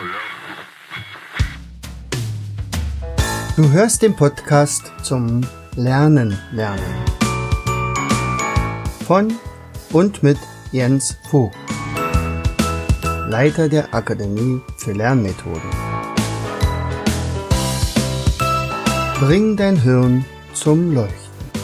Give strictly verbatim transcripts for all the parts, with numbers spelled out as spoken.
Du hörst den Podcast zum Lernen lernen von und mit Jens Vogt, Leiter der Akademie für Lernmethoden. Bring dein Hirn zum Leuchten.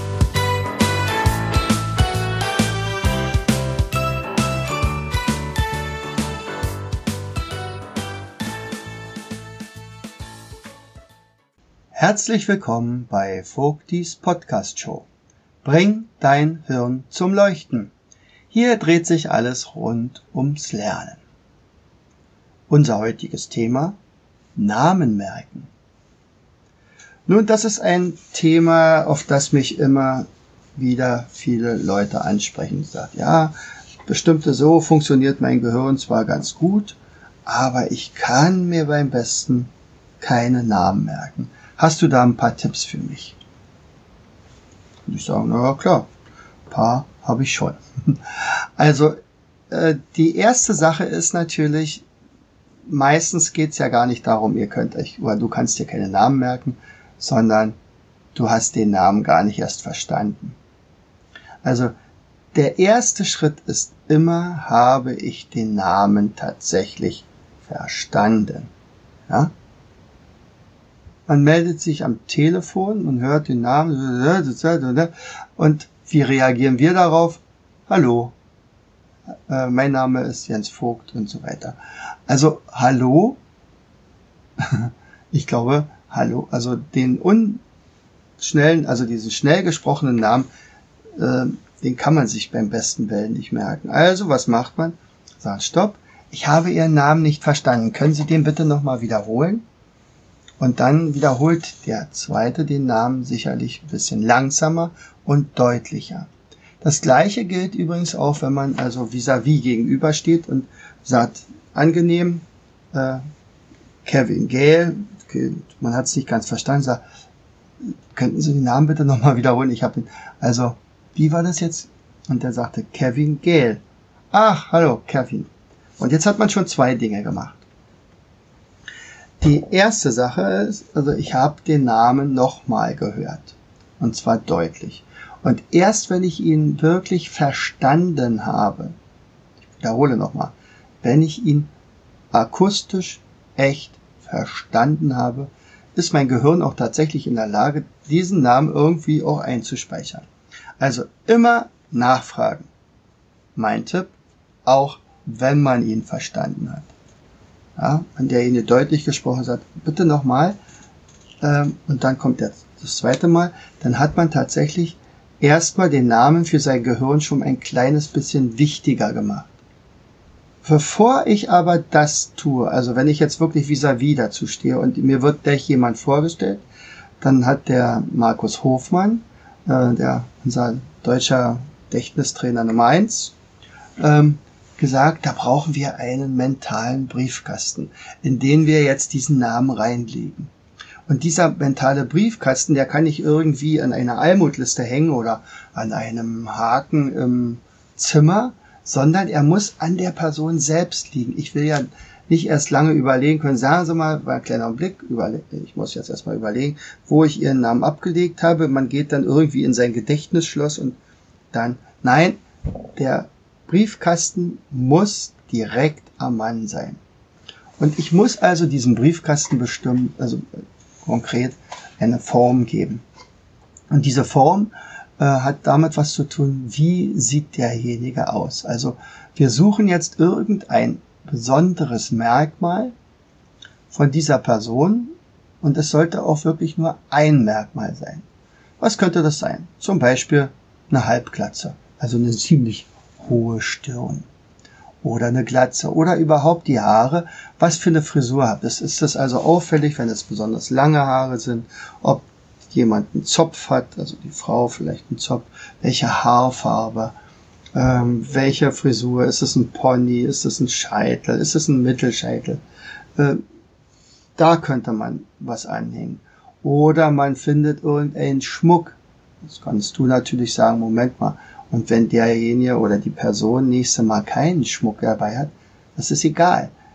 Herzlich willkommen bei Vogtis Podcast Show. Bring dein Hirn zum Leuchten. Hier dreht sich alles rund ums Lernen. Unser heutiges Thema: Namen merken. Nun, das ist ein Thema, auf das mich immer wieder viele Leute ansprechen. Sie sagen, ja, bestimmte so funktioniert mein Gehirn zwar ganz gut, aber ich kann mir beim Besten keine Namen merken. Hast du da ein paar Tipps für mich? Und ich sage, na ja, klar, ein paar habe ich schon. Also äh, die erste Sache ist natürlich, meistens geht's ja gar nicht darum, ihr könnt euch, oder du kannst dir keine Namen merken, sondern du hast den Namen gar nicht erst verstanden. Also der erste Schritt ist immer, habe ich den Namen tatsächlich verstanden? Ja? Man meldet sich am Telefon und hört den Namen und wie reagieren wir darauf? Hallo, äh, mein Name ist Jens Vogt und so weiter. Also hallo, ich glaube hallo, also den unschnellen, also diesen schnell gesprochenen Namen, äh, den kann man sich beim besten Willen nicht merken. Also was macht man? Sagt Stopp, ich habe Ihren Namen nicht verstanden. Können Sie den bitte nochmal wiederholen? Und dann wiederholt der Zweite den Namen sicherlich ein bisschen langsamer und deutlicher. Das Gleiche gilt übrigens auch, wenn man also vis-à-vis gegenübersteht und sagt, angenehm, äh, Kevin Gale, okay, man hat es nicht ganz verstanden, sagt, könnten Sie den Namen bitte nochmal wiederholen? Ich habe ihn, also, wie war das jetzt? Und der sagte, Kevin Gale. Ach, hallo, Kevin. Und jetzt hat man schon zwei Dinge gemacht. Die erste Sache ist, also ich habe den Namen nochmal gehört. Und zwar deutlich. Und erst wenn ich ihn wirklich verstanden habe, ich wiederhole nochmal, wenn ich ihn akustisch echt verstanden habe, ist mein Gehirn auch tatsächlich in der Lage, diesen Namen irgendwie auch einzuspeichern. Also immer nachfragen. Mein Tipp, auch wenn man ihn verstanden hat. Ja, wenn derjenige deutlich gesprochen sagt, bitte nochmal, ähm, und dann kommt der, das zweite Mal, dann hat man tatsächlich erstmal den Namen für sein Gehirn schon ein kleines bisschen wichtiger gemacht. Bevor ich aber das tue, also wenn ich jetzt wirklich vis-à-vis dazu stehe und mir wird gleich jemand vorgestellt, dann hat der Markus Hofmann, äh, der unser deutscher Gedächtnistrainer Nummer eins, ähm, gesagt, da brauchen wir einen mentalen Briefkasten, in den wir jetzt diesen Namen reinlegen. Und dieser mentale Briefkasten, der kann nicht irgendwie an einer Almutliste hängen oder an einem Haken im Zimmer, sondern er muss an der Person selbst liegen. Ich will ja nicht erst lange überlegen können, sagen Sie mal, war ein kleiner Blick, überle- ich muss jetzt erstmal überlegen, wo ich Ihren Namen abgelegt habe. Man geht dann irgendwie in sein Gedächtnisschloss und dann, nein, der Briefkasten muss direkt am Mann sein. Und ich muss also diesem Briefkasten bestimmen, also konkret eine Form geben. Und diese Form äh, hat damit was zu tun, wie sieht derjenige aus. Also wir suchen jetzt irgendein besonderes Merkmal von dieser Person und es sollte auch wirklich nur ein Merkmal sein. Was könnte das sein? Zum Beispiel eine Halbglatze, also eine ziemlich hohe Stirn oder eine Glatze oder überhaupt die Haare, was für eine Frisur habt. Es ist das also auffällig, wenn es besonders lange Haare sind, ob jemand einen Zopf hat, also die Frau vielleicht einen Zopf, welche Haarfarbe, ähm, welche Frisur, ist es ein Pony, ist es ein Scheitel, ist es ein Mittelscheitel, äh, da könnte man was anhängen. Oder man findet irgendeinen Schmuck. Das kannst du natürlich sagen, Moment mal, und wenn derjenige oder die Person nächste Mal keinen Schmuck dabei hat, das ist egal.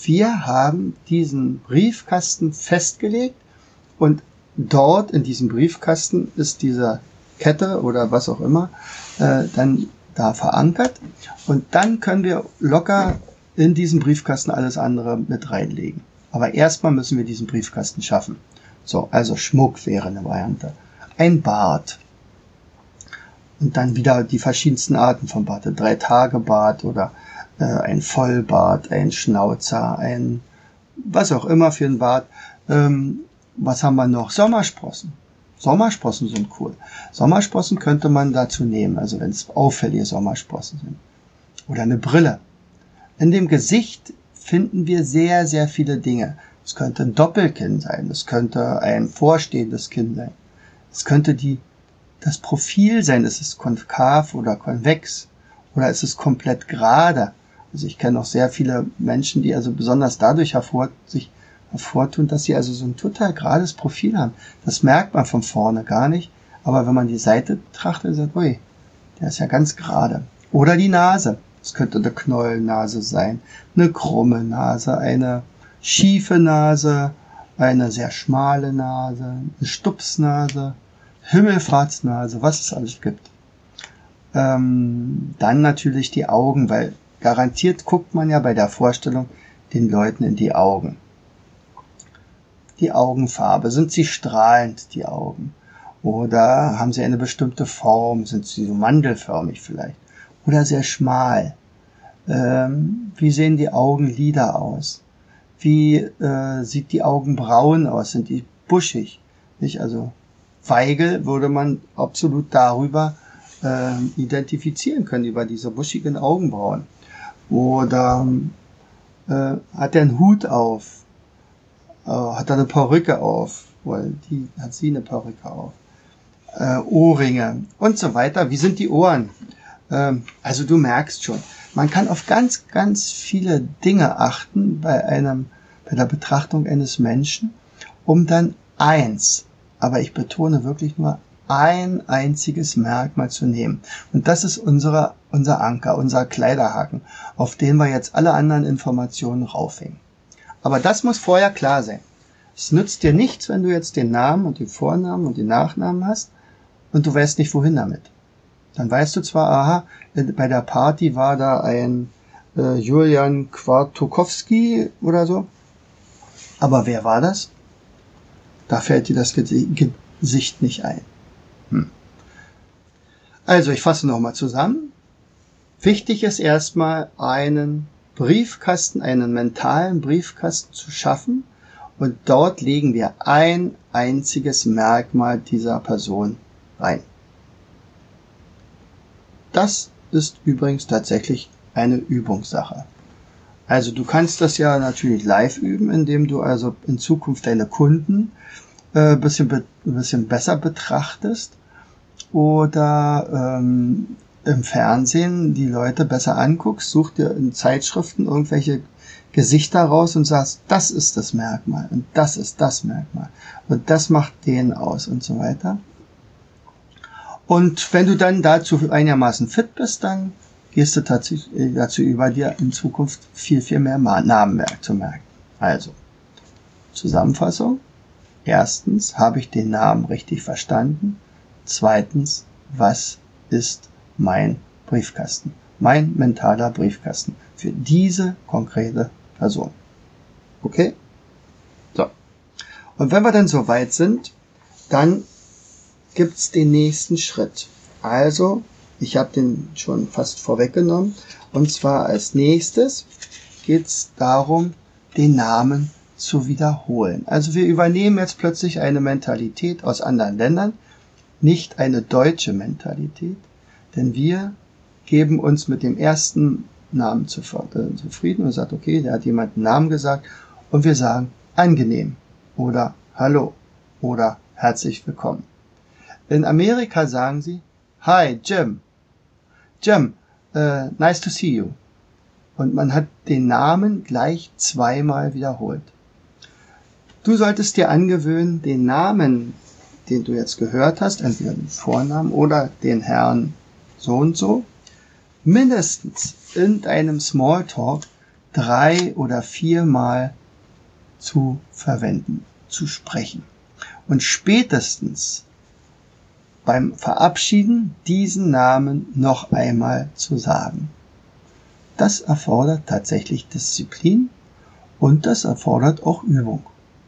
Wir haben diesen Briefkasten festgelegt und dort in diesem Briefkasten ist diese Kette oder was auch immer äh, dann da verankert und dann können wir locker in diesen Briefkasten alles andere mit reinlegen. Aber erstmal müssen wir diesen Briefkasten schaffen. So, also Schmuck wäre eine Variante. Ein Bart. Und dann wieder die verschiedensten Arten von Bart. Ein Drei-Tage-Bart oder äh, ein Vollbart, ein Schnauzer, ein was auch immer für ein Bart. Ähm, was haben wir noch? Sommersprossen. Sommersprossen sind cool. Sommersprossen könnte man dazu nehmen, also wenn es auffällige Sommersprossen sind. Oder eine Brille. In dem Gesicht finden wir sehr, sehr viele Dinge. Es könnte ein Doppelkinn sein, es könnte ein vorstehendes Kinn sein. Es könnte die, das Profil sein, ist es konkav oder konvex oder ist es komplett gerade. Also ich kenne auch sehr viele Menschen, die also besonders dadurch hervor, sich hervortun, dass sie also so ein total gerades Profil haben. Das merkt man von vorne gar nicht, aber wenn man die Seite betrachtet, sagt, ui, der ist ja ganz gerade. Oder die Nase. Es könnte eine Knollennase sein, eine krumme Nase, eine schiefe Nase, eine sehr schmale Nase, eine Stupsnase, Himmelfahrtsnase, was es alles gibt. Ähm, dann natürlich die Augen, weil garantiert guckt man ja bei der Vorstellung den Leuten in die Augen. Die Augenfarbe, sind sie strahlend, die Augen? Oder haben sie eine bestimmte Form, sind sie so mandelförmig vielleicht? Oder sehr schmal? Ähm, wie sehen die Augenlider aus? Wie äh, sieht die Augenbrauen aus? Sind die buschig? Nicht? Also Weigel würde man absolut darüber äh, identifizieren können, über diese buschigen Augenbrauen. Oder äh, hat er einen Hut auf? Äh, hat er eine Perücke auf? Weil die hat sie eine Perücke auf. Äh, Ohrringe und so weiter. Wie sind die Ohren? Ähm, also du merkst schon, man kann auf ganz, ganz viele Dinge achten bei einem, bei der Betrachtung eines Menschen, um dann eins, aber ich betone wirklich nur ein einziges Merkmal zu nehmen. Und das ist unsere, unser Anker, unser Kleiderhaken, auf den wir jetzt alle anderen Informationen raufhängen. Aber das muss vorher klar sein. Es nützt dir nichts, wenn du jetzt den Namen und den Vornamen und den Nachnamen hast und du weißt nicht, wohin damit. Dann weißt du zwar, aha, bei der Party war da ein äh, Julian Kwartokowski oder so, aber wer war das? Da fällt dir das Gesicht nicht ein. Hm. Also, ich fasse nochmal zusammen. Wichtig ist erstmal, einen Briefkasten, einen mentalen Briefkasten zu schaffen und dort legen wir ein einziges Merkmal dieser Person rein. Das ist übrigens tatsächlich eine Übungssache. Also du kannst das ja natürlich live üben, indem du also in Zukunft deine Kunden äh, bisschen, be- ein bisschen besser betrachtest oder ähm, im Fernsehen die Leute besser anguckst, such dir in Zeitschriften irgendwelche Gesichter raus und sagst, das ist das Merkmal und das ist das Merkmal und das macht den aus und so weiter. Und wenn du dann dazu einigermaßen fit bist, dann gehst du tatsächlich dazu über, dir in Zukunft viel, viel mehr Namen zu merken. Also, Zusammenfassung. Erstens, habe ich den Namen richtig verstanden? Zweitens, was ist mein Briefkasten? Mein mentaler Briefkasten für diese konkrete Person. Okay? So. Und wenn wir dann so weit sind, dann gibt's den nächsten Schritt. Also, ich habe den schon fast vorweggenommen. Und zwar als nächstes geht's darum, den Namen zu wiederholen. Also wir übernehmen jetzt plötzlich eine Mentalität aus anderen Ländern, nicht eine deutsche Mentalität, denn wir geben uns mit dem ersten Namen zufrieden und sagen, okay, der hat jemand einen Namen gesagt und wir sagen angenehm oder hallo oder herzlich willkommen. In Amerika sagen sie, hi, Jim. Jim, uh, nice to see you. Und man hat den Namen gleich zweimal wiederholt. Du solltest dir angewöhnen, den Namen, den du jetzt gehört hast, entweder den Vornamen oder den Herrn so und so, mindestens in deinem Smalltalk drei oder viermal zu verwenden, zu sprechen. Und spätestens beim Verabschieden diesen Namen noch einmal zu sagen. Das erfordert tatsächlich Disziplin und das erfordert auch Übung.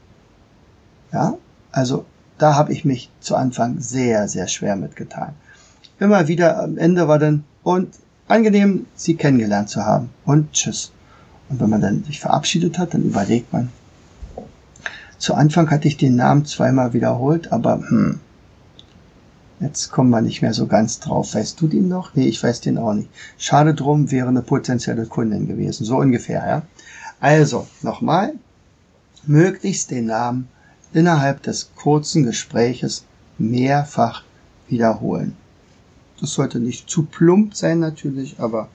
Ja, also da habe ich mich zu Anfang sehr, sehr schwer mitgetan. Immer wieder am Ende war dann, und angenehm, Sie kennengelernt zu haben und tschüss. Und wenn man dann sich verabschiedet hat, dann überlegt man. Zu Anfang hatte ich den Namen zweimal wiederholt, aber hm, jetzt kommen wir nicht mehr so ganz drauf. Weißt du den noch? Nee, ich weiß den auch nicht. Schade drum, wäre eine potenzielle Kundin gewesen. So ungefähr, ja. Also, nochmal. Möglichst den Namen innerhalb des kurzen Gespräches mehrfach wiederholen. Das sollte nicht zu plump sein natürlich, aber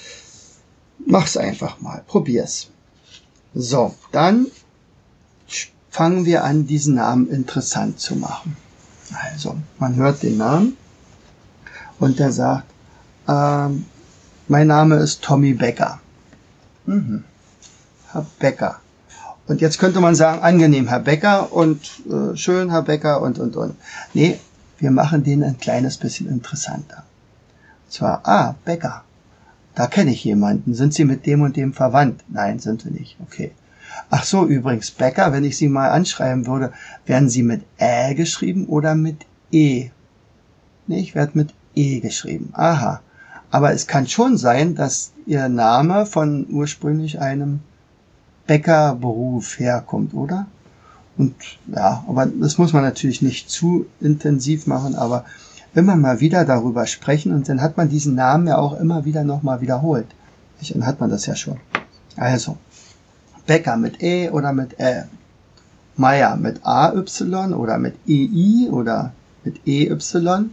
mach's einfach mal. Probier's. So, dann fangen wir an, diesen Namen interessant zu machen. Also, man hört den Namen und der sagt, ähm, mein Name ist Tommy Becker. Mhm. Herr Becker. Und jetzt könnte man sagen, angenehm, Herr Becker, und äh, schön, Herr Becker, und, und, und. Nee, wir machen den ein kleines bisschen interessanter. Und zwar, ah, Becker, da kenne ich jemanden. Sind Sie mit dem und dem verwandt? Nein, sind wir nicht. Okay. Ach so, übrigens, Becker, wenn ich Sie mal anschreiben würde, werden Sie mit Ä geschrieben oder mit E? Nee, ich werde mit E geschrieben. Aha. Aber es kann schon sein, dass Ihr Name von ursprünglich einem Bäckerberuf herkommt, oder? Und ja, aber das muss man natürlich nicht zu intensiv machen, aber immer mal wieder darüber sprechen und dann hat man diesen Namen ja auch immer wieder nochmal wiederholt. Dann hat man das ja schon. Also, Bäcker mit E oder mit Ä. Meier mit A Y oder mit E I oder mit E Y.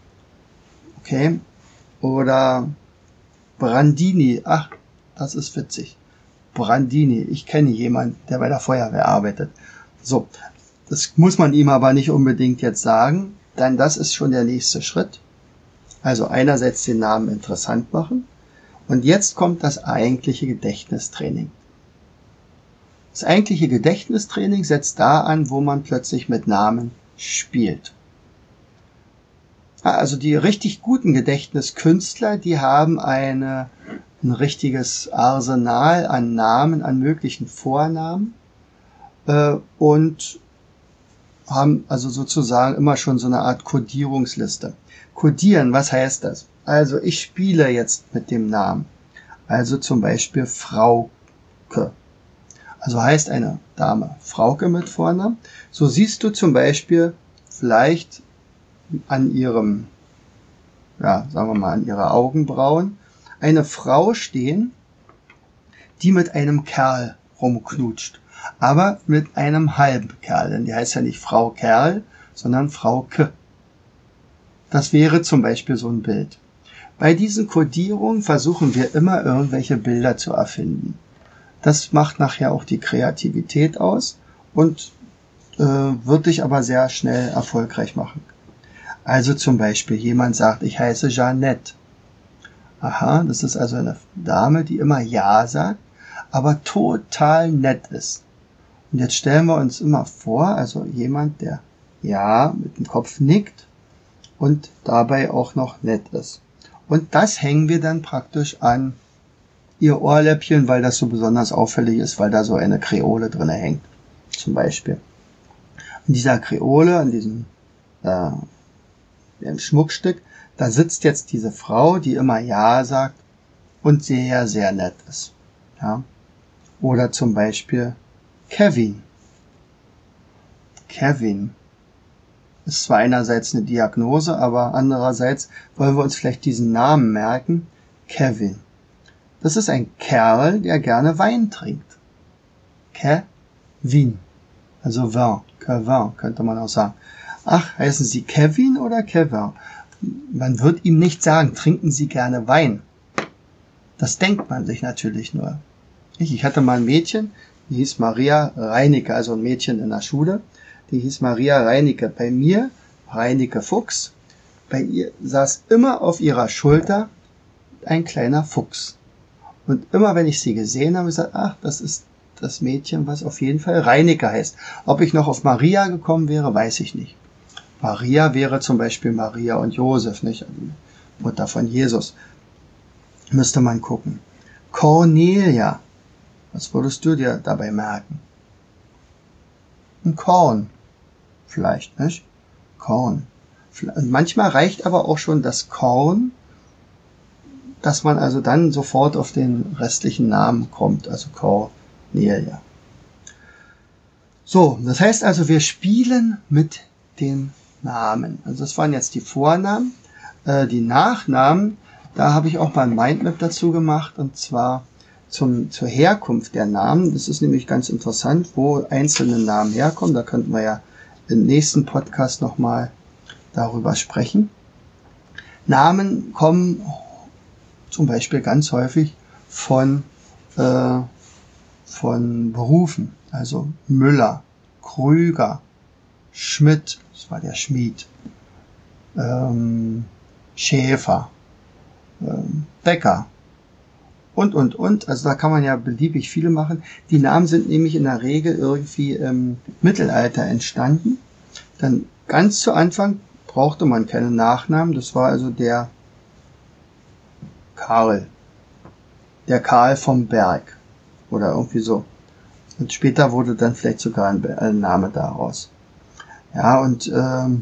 Okay. Oder Brandini. Ach, das ist witzig. Brandini. Ich kenne jemanden, der bei der Feuerwehr arbeitet. So, das muss man ihm aber nicht unbedingt jetzt sagen, denn das ist schon der nächste Schritt. Also einerseits den Namen interessant machen und jetzt kommt das eigentliche Gedächtnistraining. Das eigentliche Gedächtnistraining setzt da an, wo man plötzlich mit Namen spielt. Also die richtig guten Gedächtniskünstler, die haben eine ein richtiges Arsenal an Namen, an möglichen Vornamen äh, und haben also sozusagen immer schon so eine Art Kodierungsliste. Kodieren, was heißt das? Also ich spiele jetzt mit dem Namen. Also zum Beispiel Frauke. Also heißt eine Dame Frauke mit Vornamen. So siehst du zum Beispiel vielleicht an ihrem, ja, sagen wir mal, an ihrer Augenbrauen eine Frau stehen, die mit einem Kerl rumknutscht. Aber mit einem halben Kerl, denn die heißt ja nicht Frau Kerl, sondern Frauke. Das wäre zum Beispiel so ein Bild. Bei diesen Kodierungen versuchen wir immer irgendwelche Bilder zu erfinden. Das macht nachher auch die Kreativität aus und äh, wird dich aber sehr schnell erfolgreich machen. Also zum Beispiel jemand sagt, ich heiße Jeanette. Aha, das ist also eine Dame, die immer Ja sagt, aber total nett ist. Und jetzt stellen wir uns immer vor, also jemand, der Ja mit dem Kopf nickt und dabei auch noch nett ist. Und das hängen wir dann praktisch an ihr Ohrläppchen, weil das so besonders auffällig ist, weil da so eine Kreole drin hängt, zum Beispiel. In dieser Kreole, an diesem äh, im Schmuckstück, da sitzt jetzt diese Frau, die immer Ja sagt und sehr, sehr nett ist. Ja? Oder zum Beispiel Kevin. Kevin ist zwar einerseits eine Diagnose, aber andererseits wollen wir uns vielleicht diesen Namen merken. Kevin. Das ist ein Kerl, der gerne Wein trinkt. Kevin. Also Vin. Kevin könnte man auch sagen. Ach, heißen Sie Kevin oder Kevin? Man wird ihm nicht sagen, trinken Sie gerne Wein. Das denkt man sich natürlich nur. Ich hatte mal ein Mädchen, die hieß Maria Reinecke, also ein Mädchen in der Schule, die hieß Maria Reinecke. Bei mir, Reinecke Fuchs, bei ihr saß immer auf ihrer Schulter ein kleiner Fuchs. Und immer wenn ich sie gesehen habe, habe ich gesagt, ach, das ist das Mädchen, was auf jeden Fall Reineke heißt. Ob ich noch auf Maria gekommen wäre, weiß ich nicht. Maria wäre zum Beispiel Maria und Josef, nicht? Die Mutter von Jesus. Müsste man gucken. Cornelia. Was würdest du dir dabei merken? Ein Korn. Vielleicht, nicht? Korn. Manchmal reicht aber auch schon das Korn, dass man also dann sofort auf den restlichen Namen kommt, also Cornelia. So, das heißt also, wir spielen mit den Namen. Also das waren jetzt die Vornamen. Äh, die Nachnamen, da habe ich auch mal ein Mindmap dazu gemacht, und zwar zum, zur Herkunft der Namen. Das ist nämlich ganz interessant, wo einzelne Namen herkommen. Da könnten wir ja im nächsten Podcast nochmal darüber sprechen. Namen kommen zum Beispiel ganz häufig von, äh, von Berufen. Also Müller, Krüger, Schmidt, das war der Schmied, ähm, Schäfer, ähm, Bäcker und, und, und. Also da kann man ja beliebig viele machen. Die Namen sind nämlich in der Regel irgendwie im Mittelalter entstanden. Dann ganz zu Anfang brauchte man keine Nachnamen. Das war also der Karl. Der Karl vom Berg. Oder irgendwie so. Und später wurde dann vielleicht sogar ein, ein Name daraus. Ja, und ähm,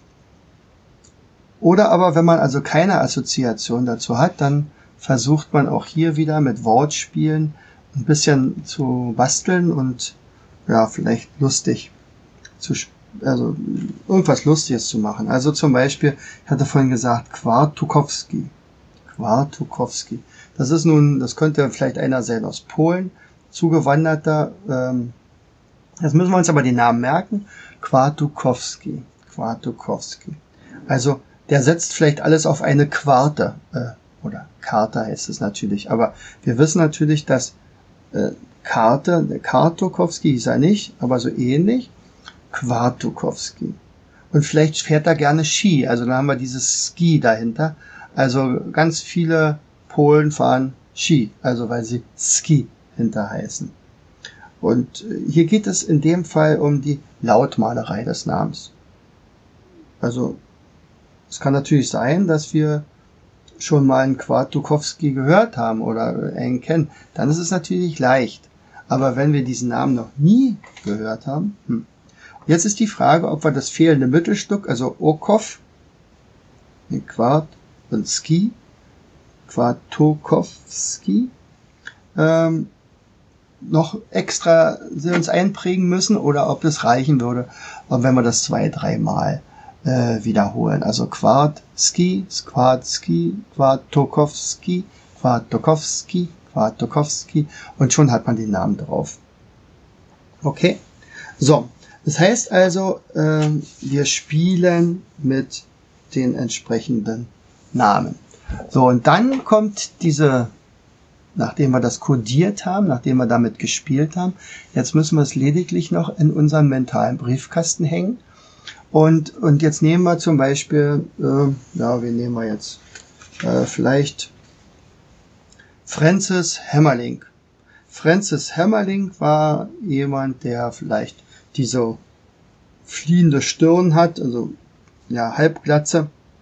oder aber wenn man also keine Assoziation dazu hat, dann versucht man auch hier wieder mit Wortspielen ein bisschen zu basteln und ja, vielleicht lustig zu also irgendwas Lustiges zu machen. Also zum Beispiel, ich hatte vorhin gesagt, Kwartukowski. Kwartukowski. Das ist nun, das könnte vielleicht einer sein aus Polen, zugewanderter. Ähm, jetzt müssen wir uns aber die Namen merken. Kwartukowski. Kwartukowski. Also der setzt vielleicht alles auf eine Quarte. Äh, oder Karte heißt es natürlich. Aber wir wissen natürlich, dass äh, Karte, der Kartukowski hieß er nicht, aber so ähnlich. Kwartukowski. Und vielleicht fährt er gerne Ski. Also da haben wir dieses Ski dahinter. Also ganz viele Polen fahren Ski. Also weil sie Ski hinter heißen. Und hier geht es in dem Fall um die Lautmalerei des Namens. Also es kann natürlich sein, dass wir schon mal einen Kwartukowski gehört haben oder einen kennen. Dann ist es natürlich leicht. Aber wenn wir diesen Namen noch nie gehört haben, hm. Jetzt ist die Frage, ob wir das fehlende Mittelstück, also Okow, Quart und Ski, Kwartukowski, ähm, noch extra uns einprägen müssen oder ob es reichen würde, wenn wir das zwei, dreimal äh, wiederholen. Also Quartski, Quartski, Kwartukowski, Kwartukowski, Kwartukowski und schon hat man den Namen drauf. Okay, so. Das heißt also, äh, wir spielen mit den entsprechenden Namen. So, und dann kommt diese, nachdem wir das kodiert haben, nachdem wir damit gespielt haben, jetzt müssen wir es lediglich noch in unseren mentalen Briefkasten hängen. Und, und jetzt nehmen wir zum Beispiel, äh, ja, wen nehmen wir jetzt? Äh, vielleicht Francis Hämmerling. Francis Hämmerling war jemand, der vielleicht diese fliehende Stirn hat, also ja, Halbglatze.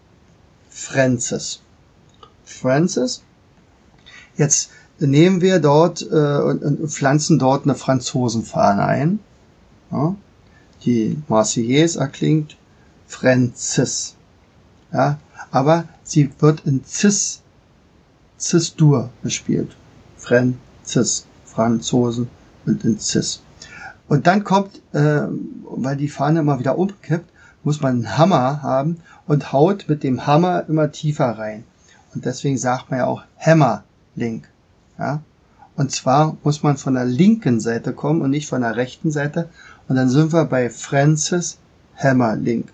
Francis. Francis. Jetzt nehmen wir dort äh, und, und pflanzen dort eine Franzosenfahne ein. Ja, die Marseillaise erklingt Francis. Ja, aber sie wird in Cis, Cis-Dur gespielt. Francis. Franzosen und in Cis. Und dann kommt, äh, weil die Fahne immer wieder umkippt, muss man einen Hammer haben und haut mit dem Hammer immer tiefer rein. Und deswegen sagt man ja auch Hämmerling. Ja? Und zwar muss man von der linken Seite kommen und nicht von der rechten Seite. Und dann sind wir bei Francis Hämmerling.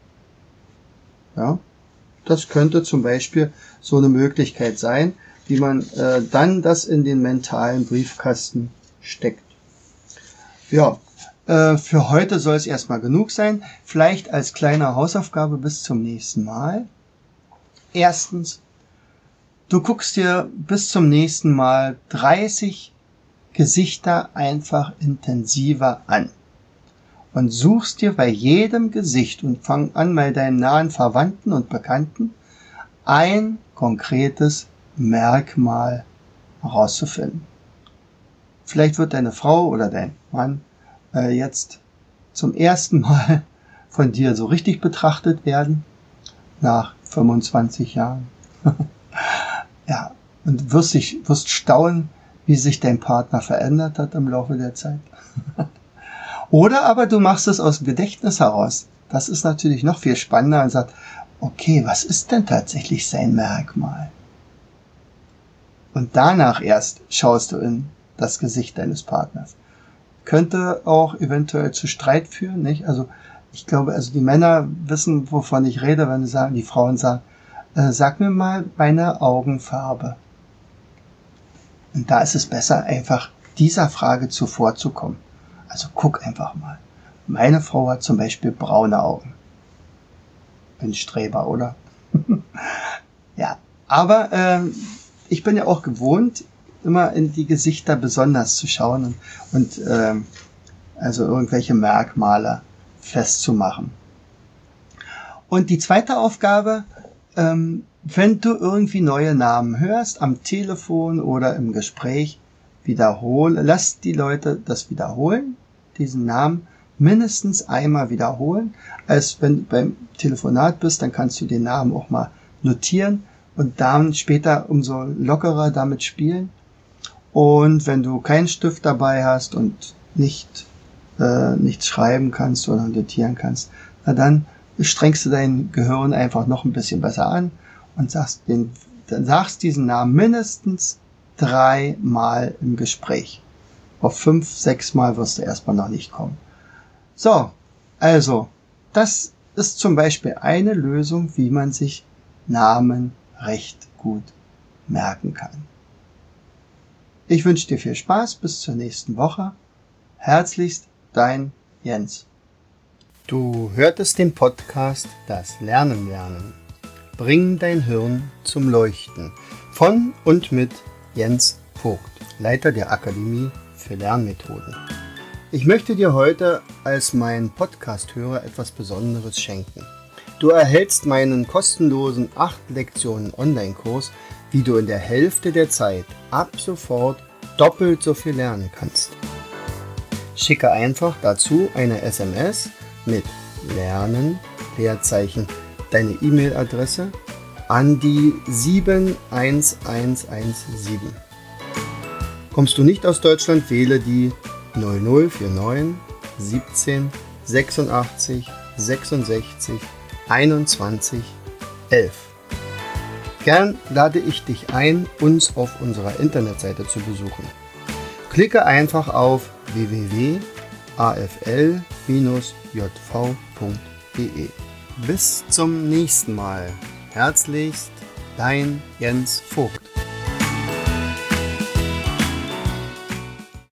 Ja? Das könnte zum Beispiel so eine Möglichkeit sein, wie man äh, dann das in den mentalen Briefkasten steckt. Ja, äh, für heute soll es erstmal genug sein. Vielleicht als kleine Hausaufgabe bis zum nächsten Mal. Erstens, Du guckst dir bis zum nächsten Mal dreißig Gesichter einfach intensiver an und suchst dir bei jedem Gesicht und fang an bei deinen nahen Verwandten und Bekannten ein konkretes Merkmal herauszufinden. Vielleicht wird deine Frau oder dein Mann äh, jetzt zum ersten Mal von dir so richtig betrachtet werden, nach fünfundzwanzig Jahren. Ja, und wirst dich, wirst staunen, wie sich dein Partner verändert hat im Laufe der Zeit. Oder aber du machst es aus dem Gedächtnis heraus. Das ist natürlich noch viel spannender und sagst, okay, was ist denn tatsächlich sein Merkmal? Und danach erst schaust du in das Gesicht deines Partners. Könnte auch eventuell zu Streit führen, nicht? Also ich glaube, also die Männer wissen, wovon ich rede, wenn sie sagen, die Frauen sagen, äh, sag mir mal meine Augenfarbe. Und da ist es besser, einfach dieser Frage zuvorzukommen. Also guck einfach mal. Meine Frau hat zum Beispiel braune Augen. Bin Streber, oder? Ja, aber äh, ich bin ja auch gewohnt, immer in die Gesichter besonders zu schauen und, und äh, also irgendwelche Merkmale festzumachen. Und die zweite Aufgabe, ähm, wenn du irgendwie neue Namen hörst, am Telefon oder im Gespräch, wiederhole, lass die Leute das wiederholen, diesen Namen mindestens einmal wiederholen. Als wenn du beim Telefonat bist, dann kannst du den Namen auch mal notieren und dann später umso lockerer damit spielen. Und wenn du keinen Stift dabei hast und nicht äh, nichts schreiben kannst oder notieren kannst, na dann strengst du dein Gehirn einfach noch ein bisschen besser an und sagst den, dann sagst diesen Namen mindestens dreimal im Gespräch. Auf fünf, sechs Mal wirst du erstmal noch nicht kommen. So, also, das ist zum Beispiel eine Lösung, wie man sich Namen recht gut merken kann. Ich wünsche dir viel Spaß, bis zur nächsten Woche. Herzlichst, dein Jens. Du hörtest den Podcast Das Lernen lernen. Bring dein Hirn zum Leuchten. Von und mit Jens Vogt, Leiter der Akademie für Lernmethoden. Ich möchte dir heute als mein Podcast-Hörer etwas Besonderes schenken. Du erhältst meinen kostenlosen acht Lektionen Online-Kurs, wie du in der Hälfte der Zeit ab sofort doppelt so viel lernen kannst. Schicke einfach dazu eine S M S mit Lernen, Leerzeichen, deine E-Mail-Adresse an die sieben eins eins eins sieben. Kommst du nicht aus Deutschland, wähle die null null vier neun siebzehn sechsundachtzig sechsundsechzig einundzwanzig elf. Gern lade ich dich ein, uns auf unserer Internetseite zu besuchen. Klicke einfach auf w w w punkt a f l bindestrich j v punkt d e. Bis zum nächsten Mal. Herzlichst, dein Jens Vogt.